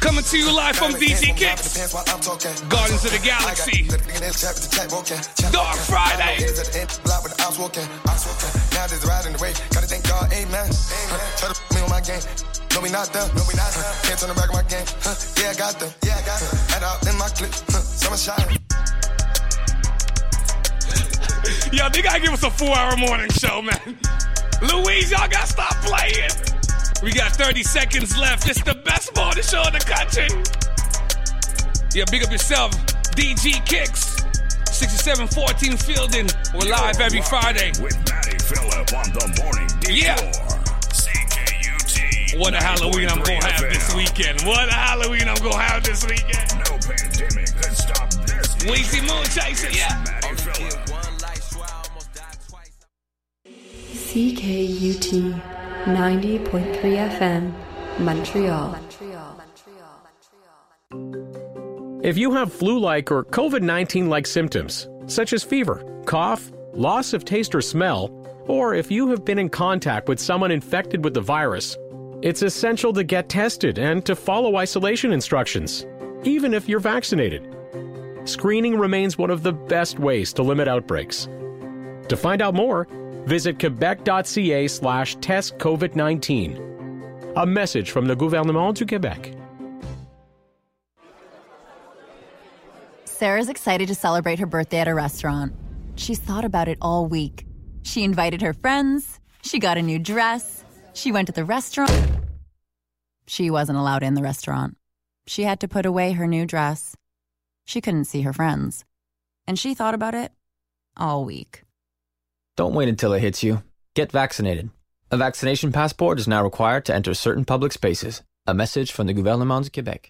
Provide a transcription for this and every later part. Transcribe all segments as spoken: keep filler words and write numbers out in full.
Coming to you live from D J Kicks, Guardians of the Galaxy, Dark Friday. Now there's a ride in the way, gotta thank God, amen. Try to me on my game, no we not them, no we not them. Can't turn the back of my game, yeah I got them, yeah I got them. Add out in my clip, summer shine. Yo, they gotta give us a four-hour morning show, man. Louise, y'all gotta stop playing. We got thirty seconds left. It's the best morning show in the country. Yeah, big up yourself. D G Kicks, sixty-seven fourteen Fielding. We're live every Friday. With Matty Phillip on the morning detour. Yeah. C K U T. What a Halloween I'm gonna have this weekend. What a Halloween I'm gonna have this weekend. No pandemic could stop this. Weezy Moon Chaser, yeah. Matty Phillip. C K U T ninety point three F M, Montreal. If you have flu-like or COVID nineteen-like symptoms, such as fever, cough, loss of taste or smell, or if you have been in contact with someone infected with the virus, it's essential to get tested and to follow isolation instructions, even if you're vaccinated. Screening remains one of the best ways to limit outbreaks. To find out more, visit quebec.ca slash test COVID nineteen. A message from the Gouvernement du Québec. Sarah's excited to celebrate her birthday at a restaurant. She's thought about it all week. She invited her friends. She got a new dress. She went to the restaurant. She wasn't allowed in the restaurant. She had to put away her new dress. She couldn't see her friends. And she thought about it all week. Don't wait until it hits you. Get vaccinated. A vaccination passport is now required to enter certain public spaces. A message from the Gouvernement du Québec.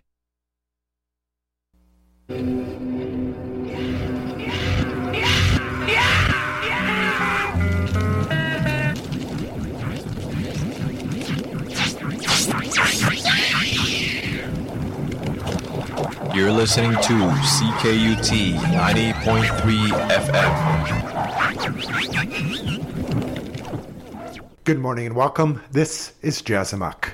You're listening to C K U T ninety point three F M. Good morning and welcome. This is Jazz Amok.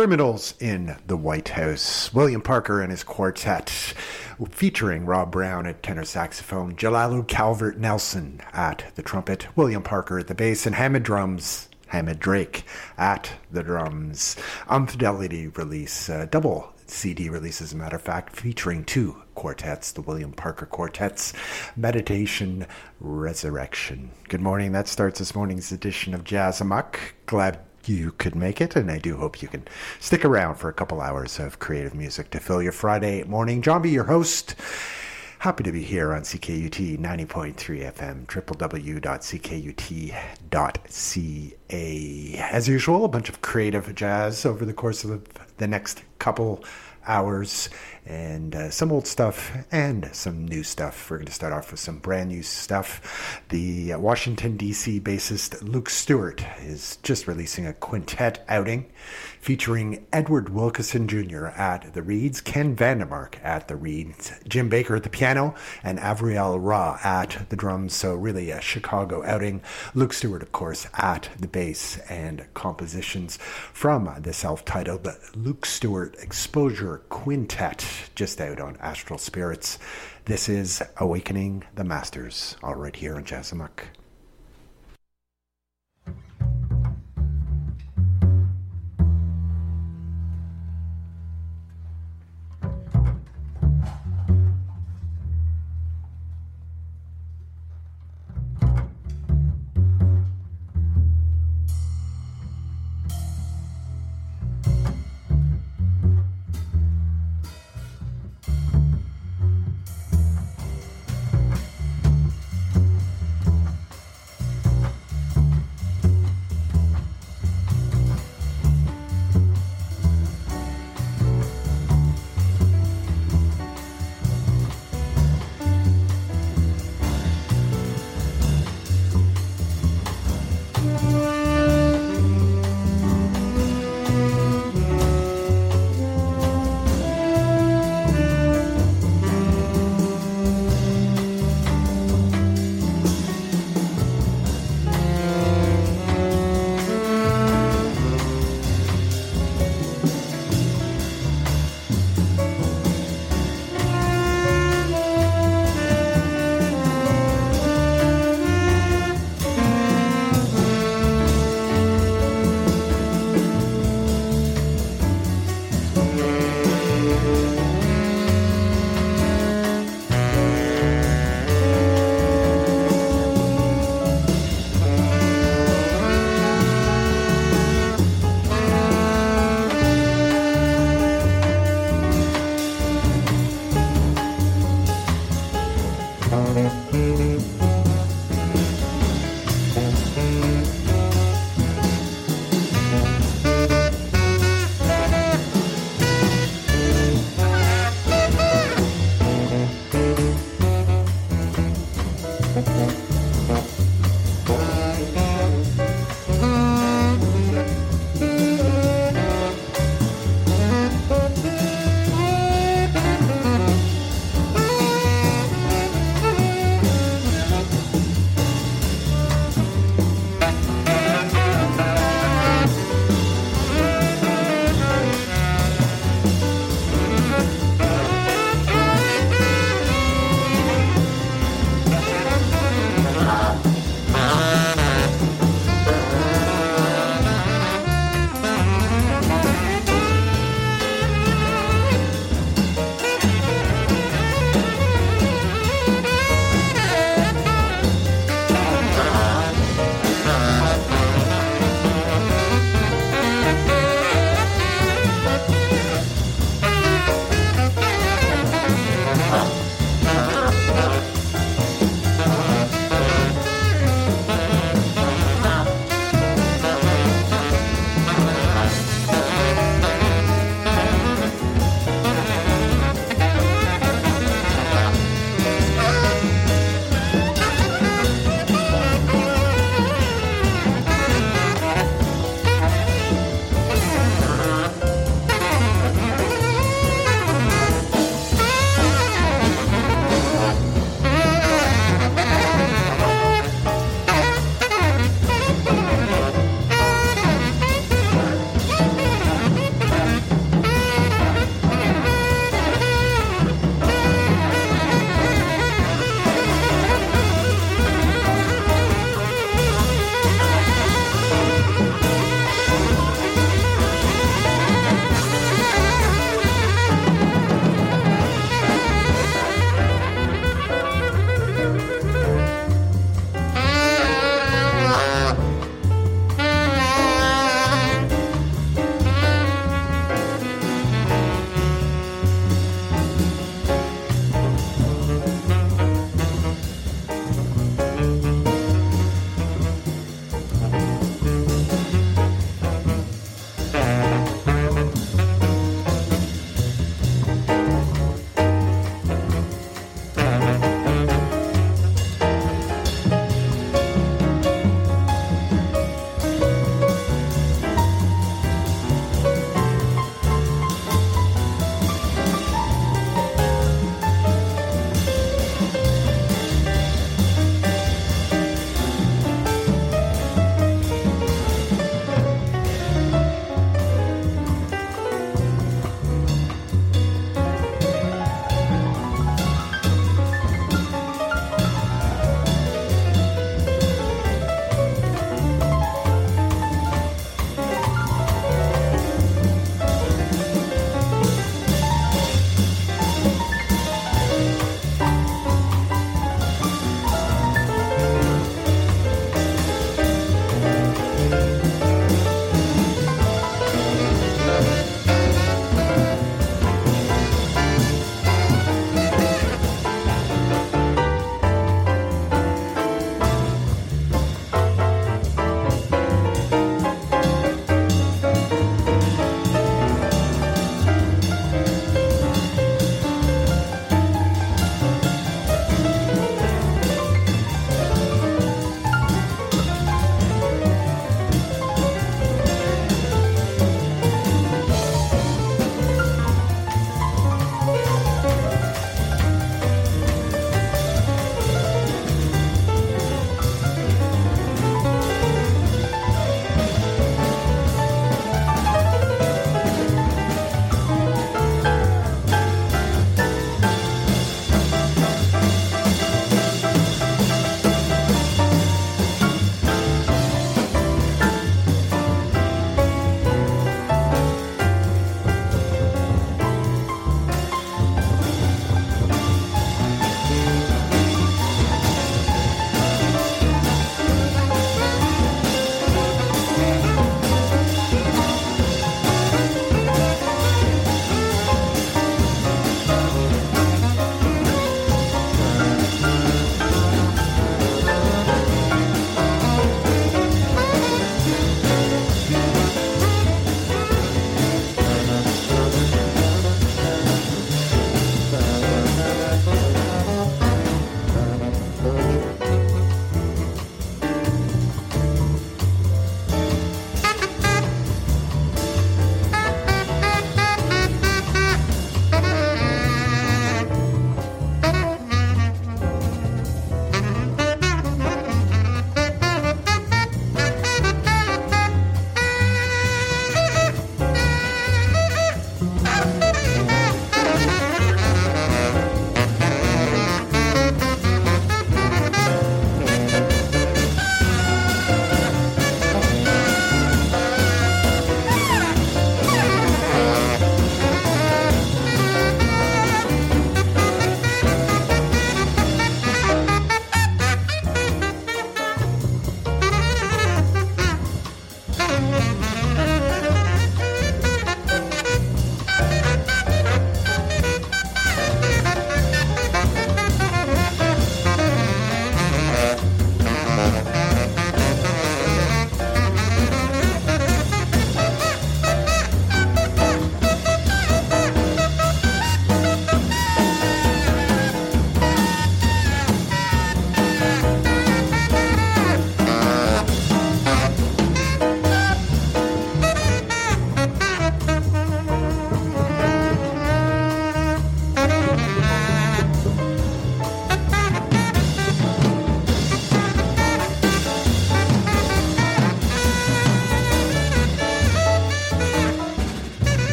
Criminals in the White House. William Parker and his quartet, featuring Rob Brown at tenor saxophone, Jalalu Calvert Nelson at the trumpet, William Parker at the bass, and Hammond drums. Hammond Drake at the drums. Unfidelity release, uh, double C D release, as a matter of fact, featuring two quartets, the William Parker Quartets, Meditation, Resurrection. Good morning. That starts this morning's edition of Jazz Amok. Glad you could make it, and I do hope you can stick around for a couple hours of creative music to fill your Friday morning. John B., your host. Happy to be here on C K U T ninety point three F M, w w w dot c k u t dot c a. As usual, a bunch of creative jazz over the course of the next couple hours, and uh, some old stuff and some new stuff. We're going to start off with some brand new stuff. The uh, Washington, D C bassist Luke Stewart is just releasing a quintet outing featuring Edward Wilkeson Junior at the reeds, Ken Vandermark at the reeds, Jim Baker at the piano, and Avriel Ra at the drums. So really a Chicago outing. Luke Stewart, of course, at the bass, and compositions from the self-titled Luke Stewart Exposure Quintet, just out on Astral Spirits. This is Awakening the Masters, all right here on Jazz Amok.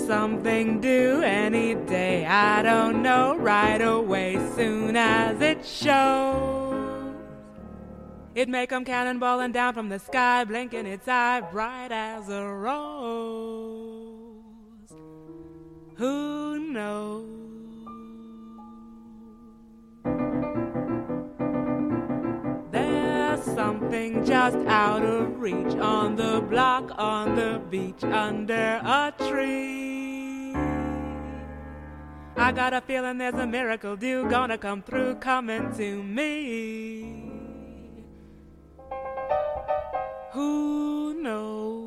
something due any day. I don't know, right away, soon as it shows. It may come cannonballing down from the sky, blinking its eye, bright as a rose. Who knows? There's something just out of reach, on the block, on the beach, under a tree. I got a feeling there's a miracle due, gonna come through, coming to me. Who knows?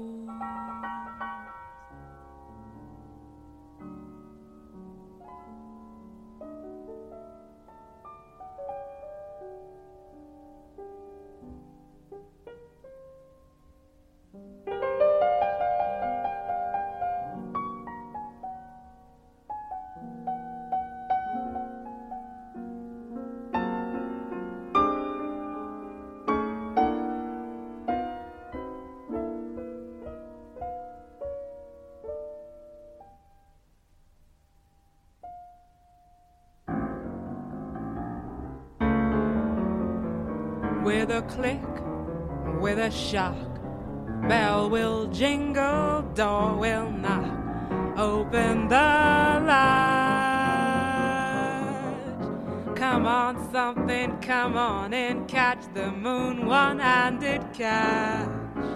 With a click, with a shock, bell will jingle, door will knock, open the latch. Come on, something, come on and catch the moon, one-handed catch.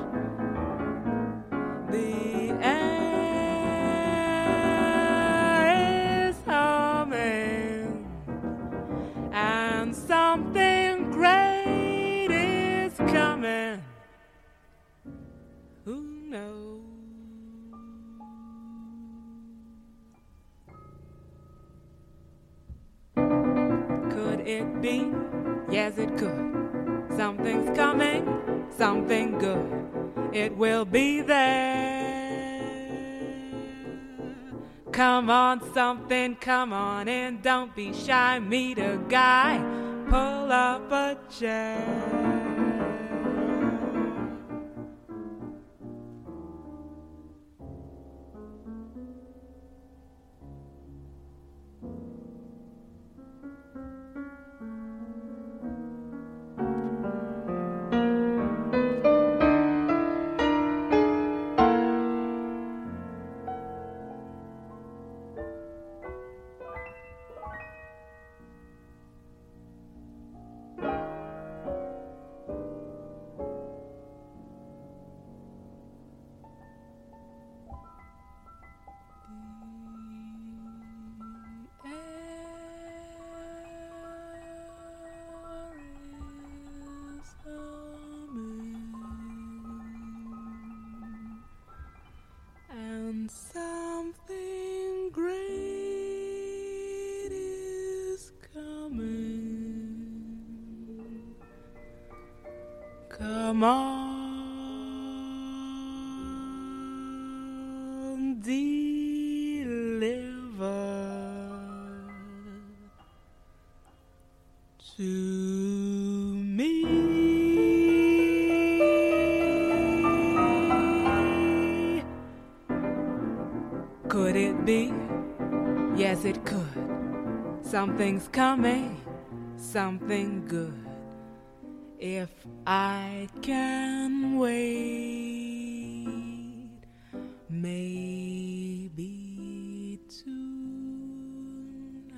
The air is humming, and something great coming. Who knows? Could it be? Yes, it could. Something's coming, something good. It will be there. Come on, something, come on and don't be shy. Meet a guy, pull up a chair. Come on, deliver to me. Could it be? Yes, it could. Something's coming, something good. If I can wait, maybe tonight.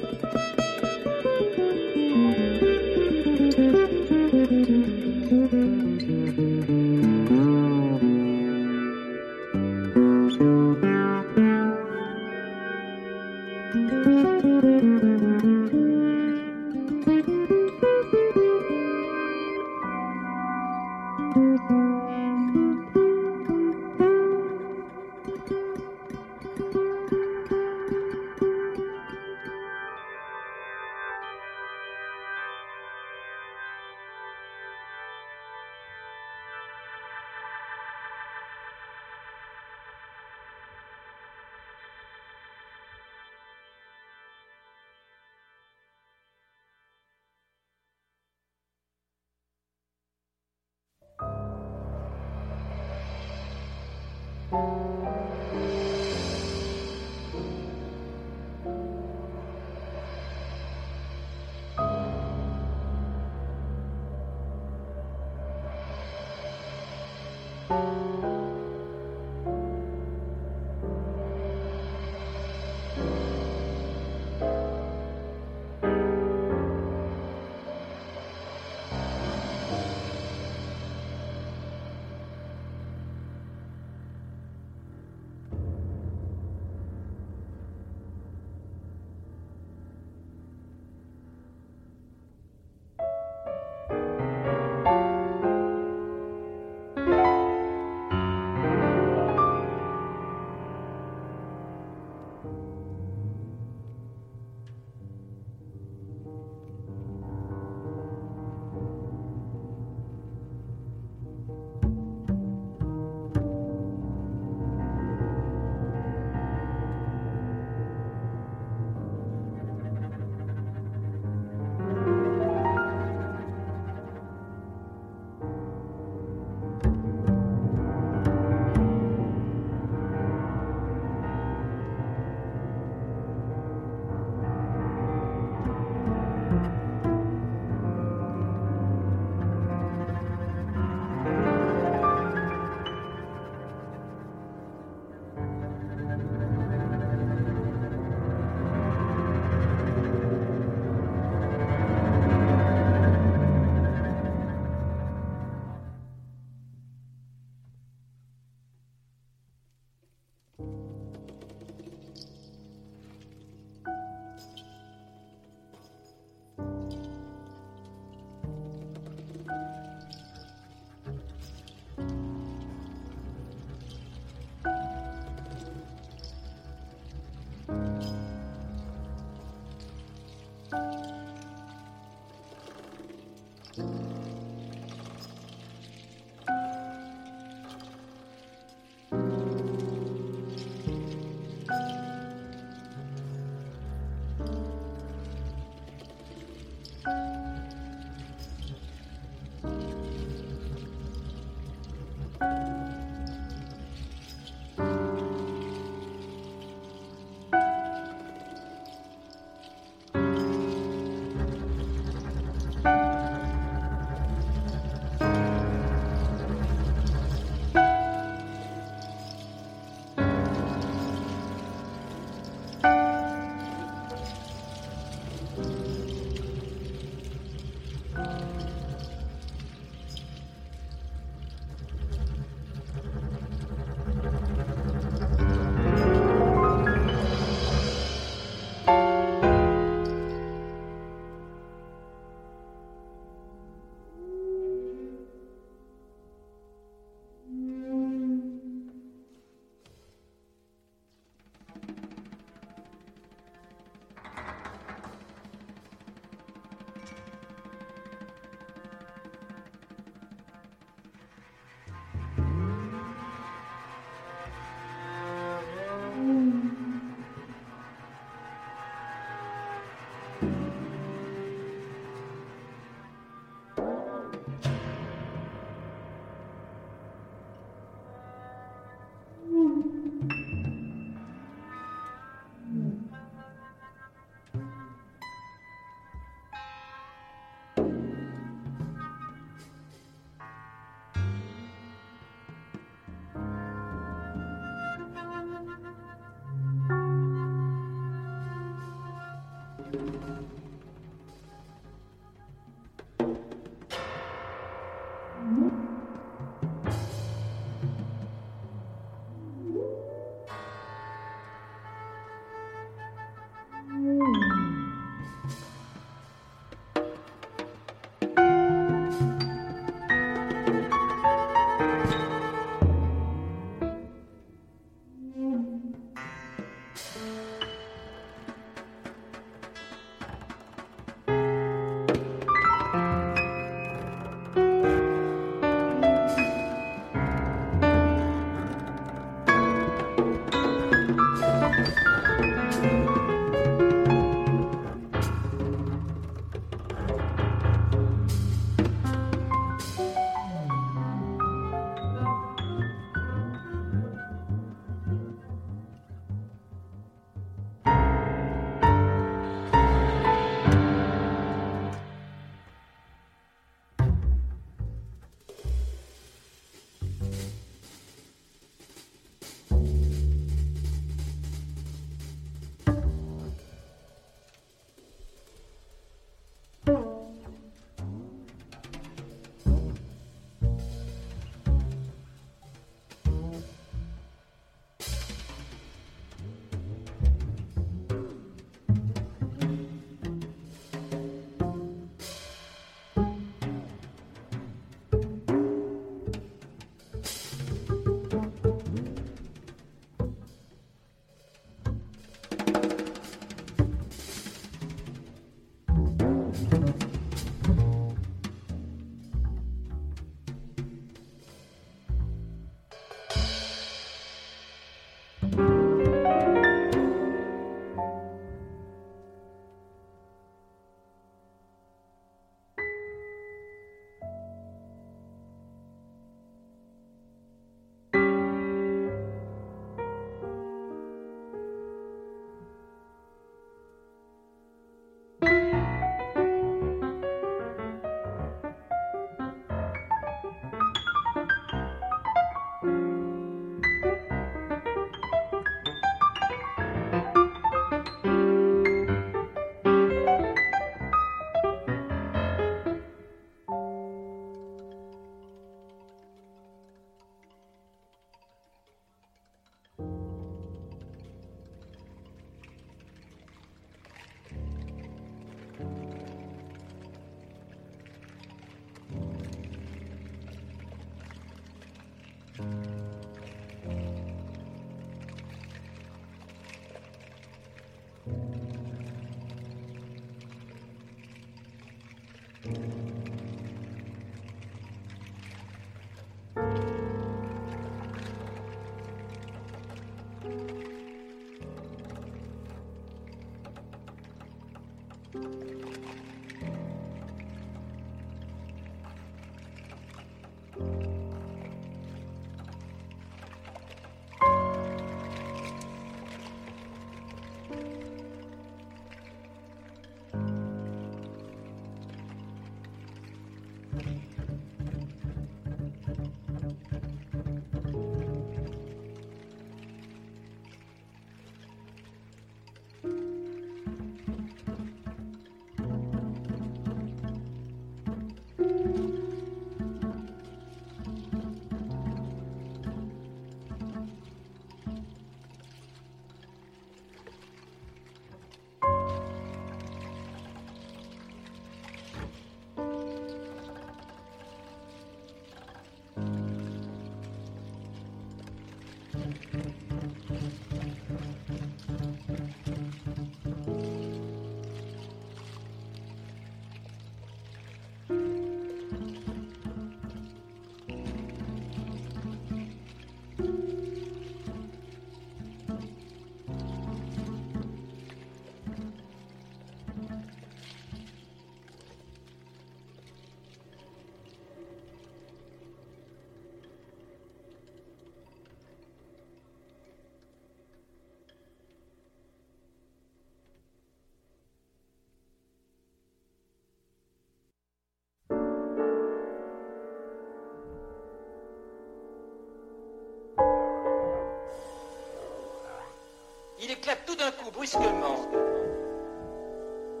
Il éclate tout d'un coup, brusquement.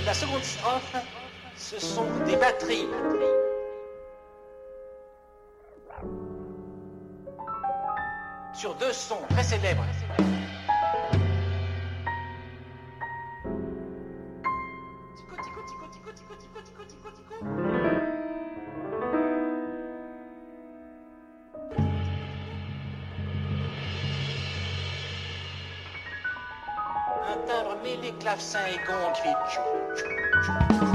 la seconde strophe, ce sont des batteries. Sur deux sons très célèbres. Tico, tico, tico, tico, tico, tico, tico, tico, tico. Un timbre mêlé clavecin et gong qui fait tchou, tchou, tchou.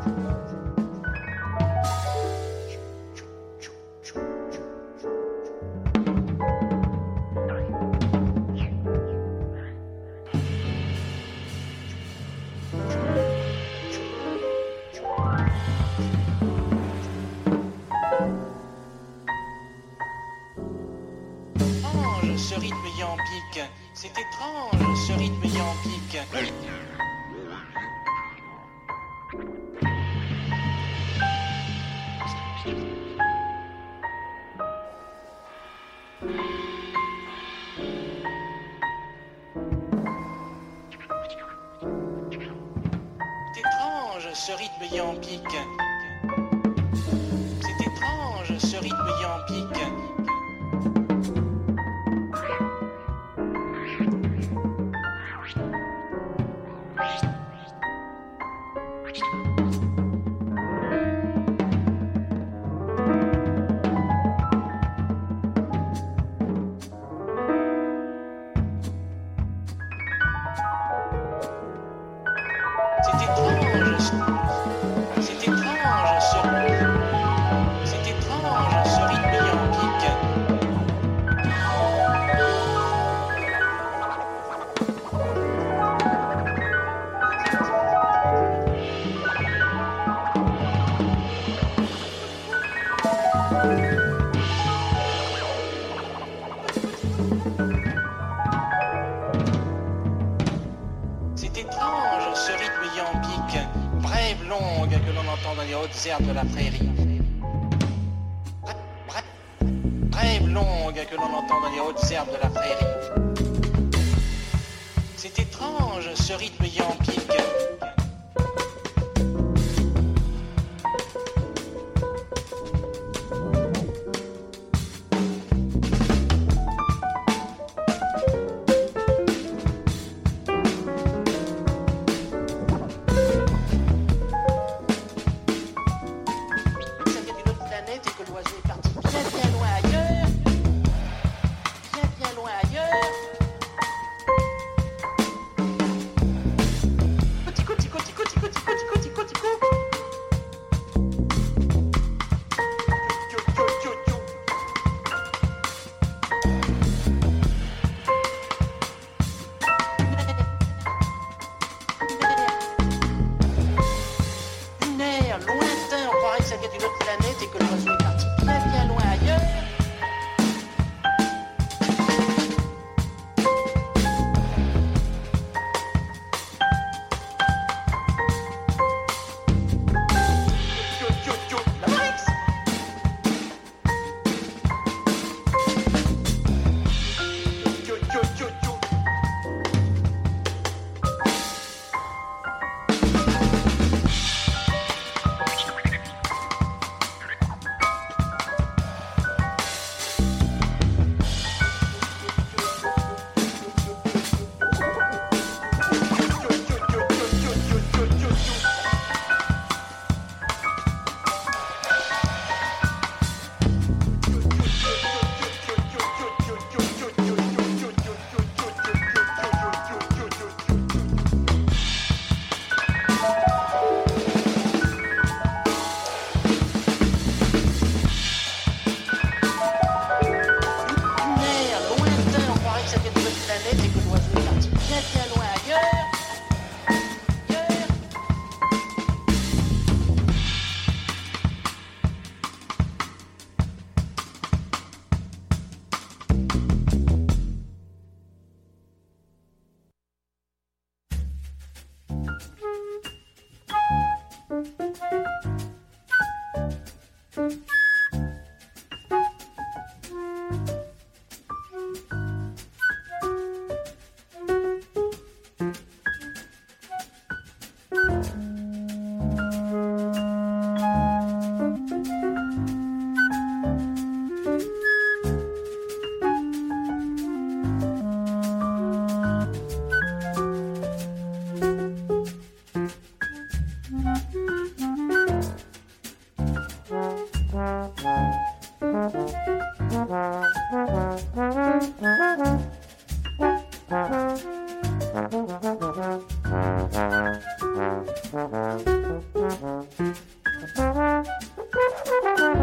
Ce rythme yambique, c'est étrange, ce rythme yambique. C'est étrange, ce rythme yambique. C'est étrange, ce rythme yambique. Herbes de la prairie. Brève longue que l'on entend dans les hautes herbes de la prairie. C'est étrange ce rythme yampique.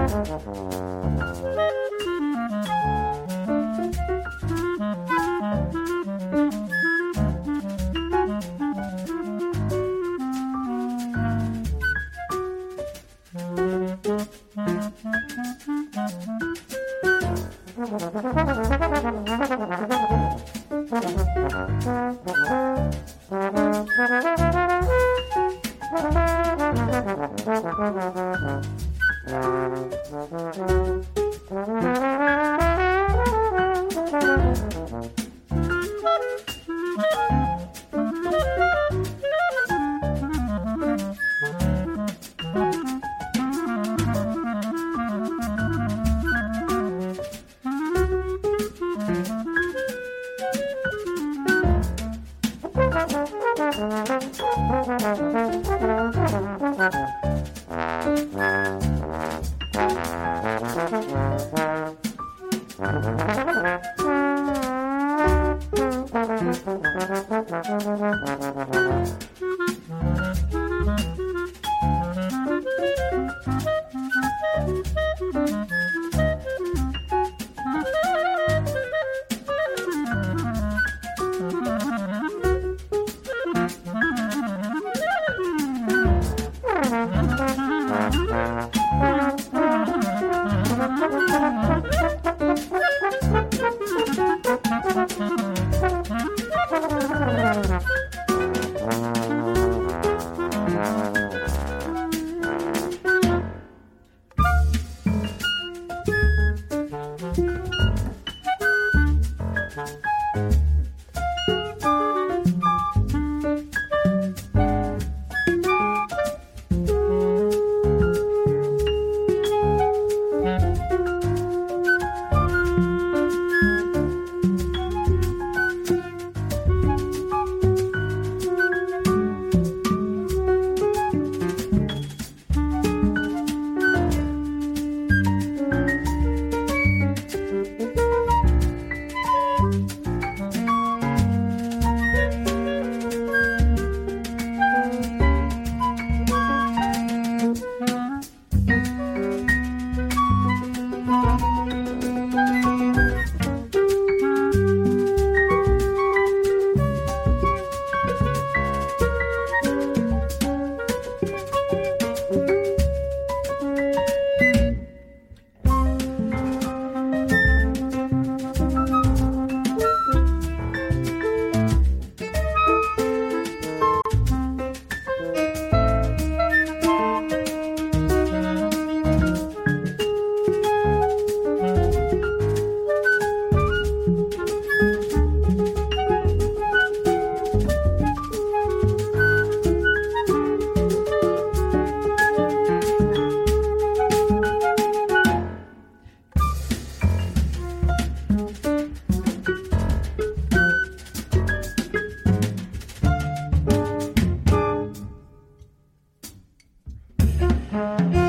Bye.